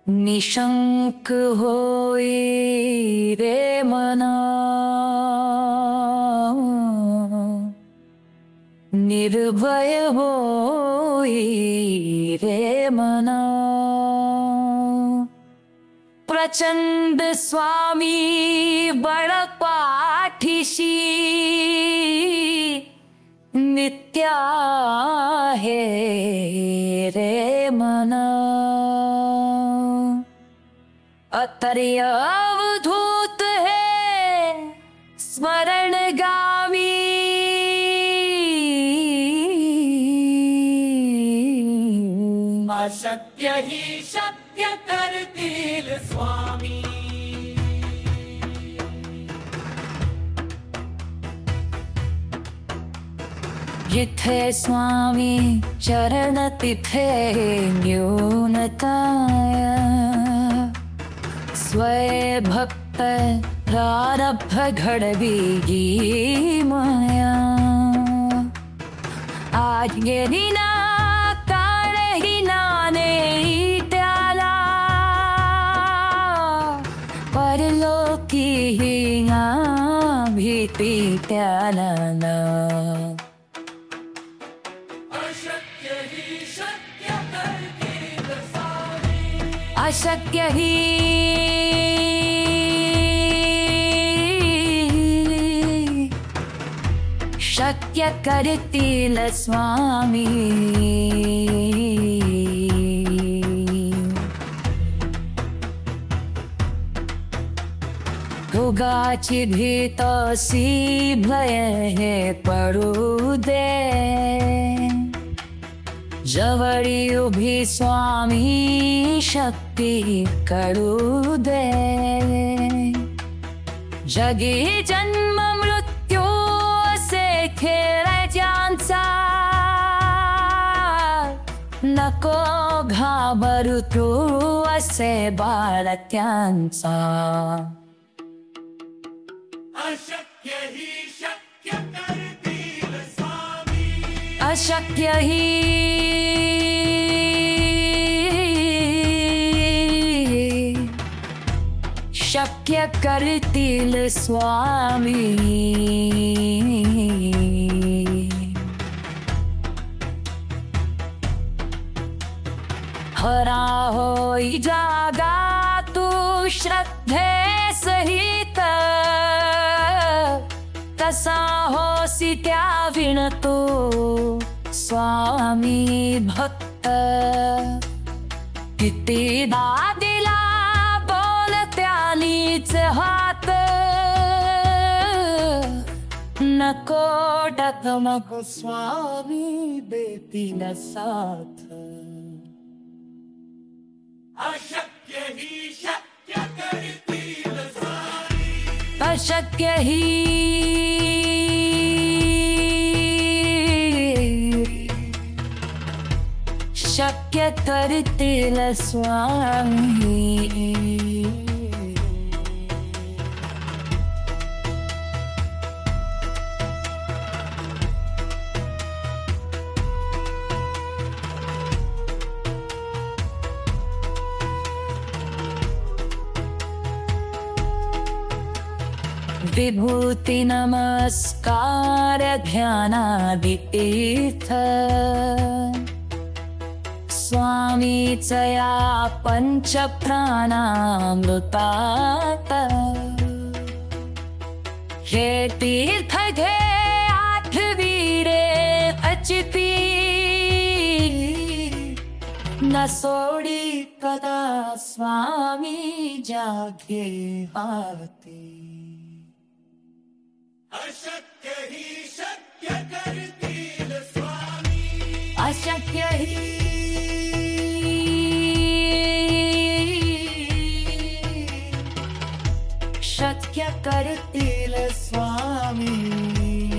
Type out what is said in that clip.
निशंक होई रे मना, निर्भय होई रे मना। प्रचंड स्वामी बड़ पाठीशी, नित्या है रे मना। अतर्य अवधूत है स्मरणगामी, अशक्य ही शक्य करतील स्वामी। जिथे स्वामी चरण तिथे न्यूनताय, स्वय भक्त प्रारब्ध घडवी माया। आज गेली ना काळ ही नाने त्याला, परलोकी ही भीती त्याला ना। अशक्य ही शक्य करतील स्वामी। अशक्य ही शक्य करतील स्वामी। भोगाची भीतसी भय हे पडू दे, जवळी उभी स्वामी शक्ती करू दे। जगी जन्म मृत्यू असे खेळ ज्यांचा, नको घाबरू तू असे बाळ त्यांचा। अशक्य ही शक्य करतील स्वामी। अशक्य ही शक्य करतील स्वामी। हरा होई जागा तू श्रद्धे सहित, कसा होसी त्या विण तू स्वामी भक्त। कितीदा दिला बोल त्यानीच हात, नको डगमग स्वामी देतील साथ। अशक्य ही शक्य करतील स्वामी। अशक्य ही शक्य करतील स्वामी। विभूति नमस्कार ध्यानादितीर्थ, स्वामीच या पंच प्राणामृतात। हे तीर्थ घे आठवी रे अचिती, न सोडी कदा स्वामी जागे आरती। अशक्य ही शक्य करतील स्वामी। अशक्य ही शक्य करतील स्वामी।